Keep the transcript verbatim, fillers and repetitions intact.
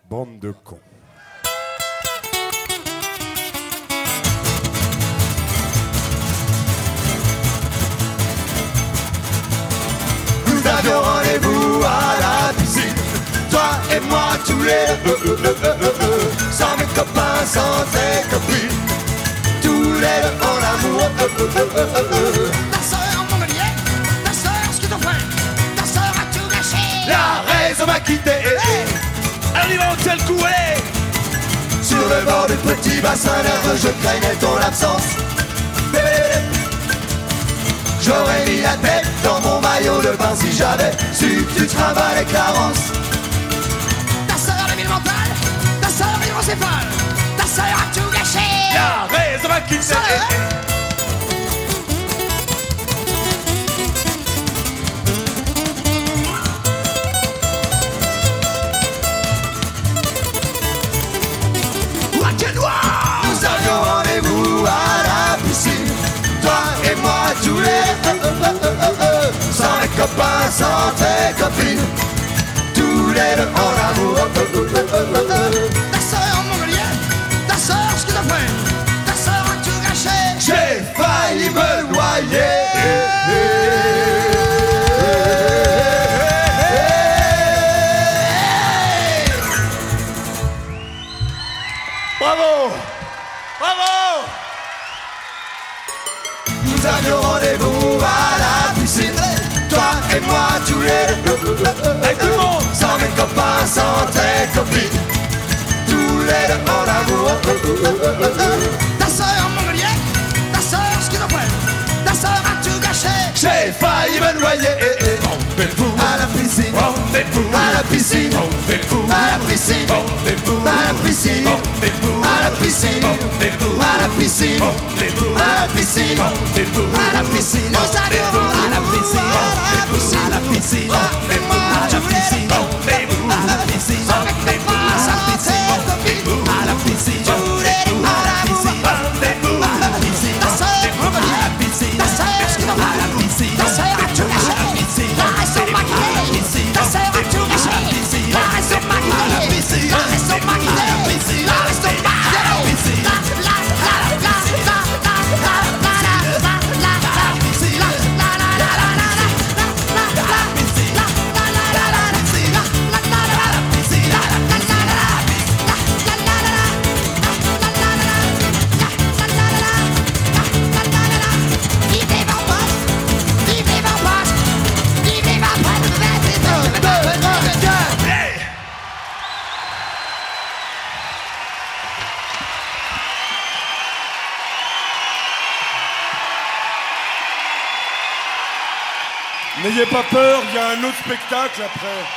Bande de cons. Nous avions rendez-vous à la piscine, toi et moi tous les deux, euh, euh, euh, euh, euh, sans mes copains, sans tes copines, tous les deux en amour. Euh, euh, euh, euh, euh. Ta sœur Montpellier, ta sœur schizophrène, ta sœur a tout gâché. La raison m'a quitté, Alimentaire coué. Sur le bord du petit bassin nerveux, je craignais ton absence. J'aurais mis la tête dans mon maillot de bain si j'avais su que tu travaillais Clarence. Ta sœur est mentale, ta sœur hydrocéphale, ta sœur a tout gâché. La raison m'a quitté. Nous avions rendez-vous à la piscine, toi et moi tous les euh, euh, euh, euh, euh, sans les copains, sans tes copines, tous les deux en amour. Euh, euh, euh, euh, euh. Ta sœur Montpellier, ta sœur schizophrène, ta sœur a tout gâché. J'ai failli me noyer. Bravo. Bravo. Nous avions rendez-vous à la piscine, toi et moi tous les deux, Avec tout le monde. sans mes copains, sans tes copines, tous les deux en amour. Ta sœur Montpellier, ta sœur schizophrène, ta sœur a tout gâché. J'ai failli me noyer. Rendez-vous. À la piscine, Rendez-vous. à la piscine, Rendez-vous. à la piscine, Rendez-vous. à la piscine, Rendez-vous. à la piscine, Rendez-vous. à la piscine, Rendez-vous. à la piscine, Rendez-vous. à la piscine, Nous avions à la piscine, à la piscine, toi et moi tous les deux. Rendez-vous. à la piscine, Sans mes copains, sans tes copines, à la piscine, tous les deux en amour. Rendez-vous. à la piscine, Ta sœur Montpellier, à la piscine, ta sœur schizophrène, à la piscine, ta sœur a tout gâché. La raison m'a quitté, ta sœur a tout gâché. La raison m'a quitté, la raison m'a quitté, la raison m'a quitté. La la la la la la la la la la la la la la la la. N'ayez pas peur, il y a un autre spectacle après.